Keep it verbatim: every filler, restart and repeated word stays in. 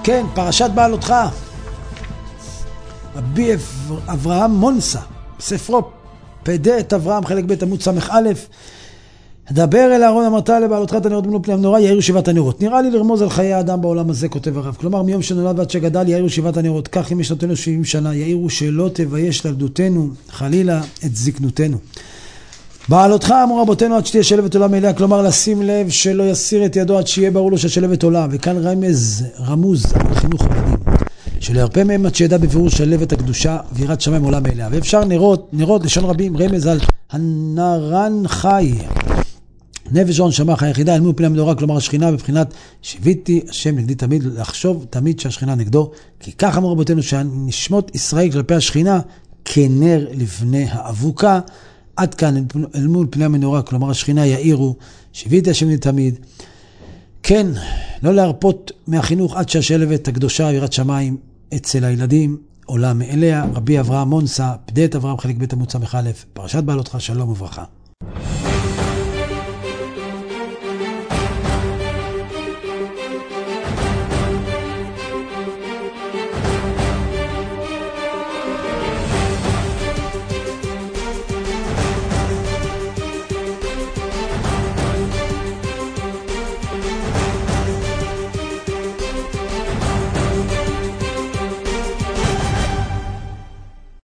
כן, פרשת בעלותך. רבי אברהם מונסה, בספרו פדה את אברהם, חלק ב' עמוד סמך א', דבר אל אהרון, אמרת לבעלותך את הנרות בנו פני המנורה, יאירו שבעת הנרות. נראה לי לרמוז על חיי האדם בעולם הזה, כותב הרב. כלומר, מיום שנולד ועד שגדל, יאירו שבעת הנרות. כך אם יש נותנו שבעים שנה, יאירו שלא תבייש לילדותנו, חלילה את זקנותנו. בעלותך אמרו רבותינו עד שתהיה שלבת עולה מאליה, כלומר לשים לב שלא יסיר את ידו עד שיהיה ברור לו שהשלבת עולה. וכאן רמז, רמוז על חינוך הבנים, שלא ירפה מהם עד שידע בפירוש שלבת הקדושה ויראת שמיים עולה מאליה. ואפשר נרות, נרות לשון רבים, רמז על הנרן חי, נפש רון שמח היחידה אל מול פני המנורה, כלומר השכינה בבחינת שיביתי השם נגדי תמיד, לחשוב תמיד שהשכינה נגדו, כי כך אמרו רבותינו שהנשמות ישראל כלפי השכינה כנר לבני האבוקה. עד כאן אל מול פני המנורה, כלומר השכינה יאירו שיביתי השם נגדי תמיד. כן, לא להרפות מהחינוך עד שהשלבת הקדושה ויראת שמיים אצל הילדים עולה מאליה. רבי אברהם מונסה, פדה את אברהם, חלק ב' עמוד סמך א', פרשת בעלותך, שלום וברכה.